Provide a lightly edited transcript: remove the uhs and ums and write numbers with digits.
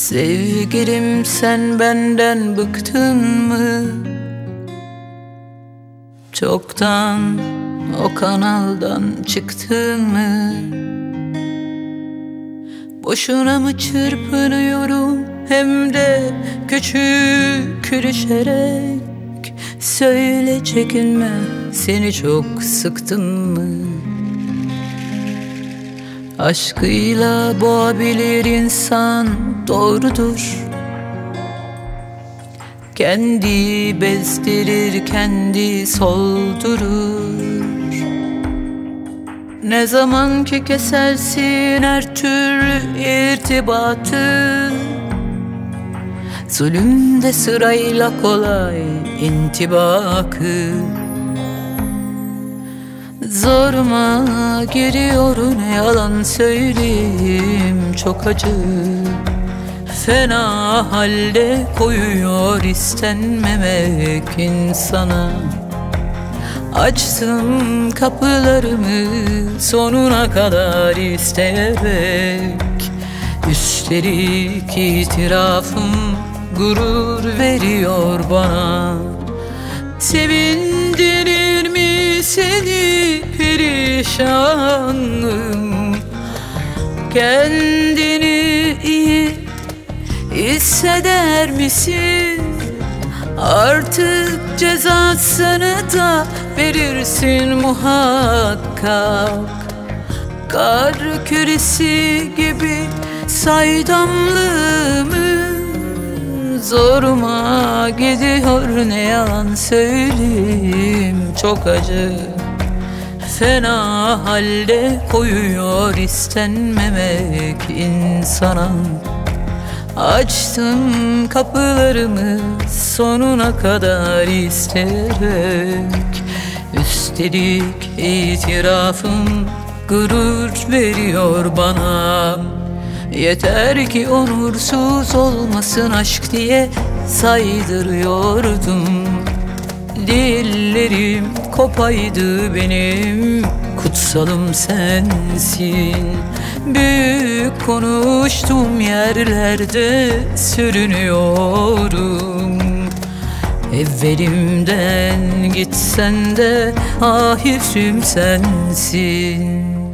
Sevgilim, sen benden bıktın mı? Çoktan o kanaldan çıktın mı? Boşuna mı çırpınıyorum, hem de küçük düşerek? Söyle, çekinme, seni çok sıktım mı? Aşkıyla boğabilir insan, doğrudur. Kendi bezdirir, kendi soldurur. Ne zaman ki kesersin her türlü irtibatı, zulümde sırayla kolay intibakı. Zoruma giriyor, ne yalan söyleyeyim, çok acı. Fena halde koyuyor istenmemek insana. Açtım kapılarımı sonuna kadar isteyerek. Üstelik itirafım gurur veriyor bana. Sevindirir mi seni perişanım? Kendini iyi hisseder misin? Artık cezasını da verirsin muhakkak. Kar küresi gibi saydamlığımı zoruma gidiyor, ne yalan söyleyeyim, çok acı. Fena halde koyuyor istenmemek insana. Açtım kapılarımı sonuna kadar isteyerek. Üstelik itirafım gurur veriyor bana. Yeter ki onursuz olmasın aşk diye saydırıyordum. Dillerim kopaydı benim, kutsalım sensin. Büyük konuştuğum yerlerde sürünüyorum. Evvelimden gitsen de ahirim sensin.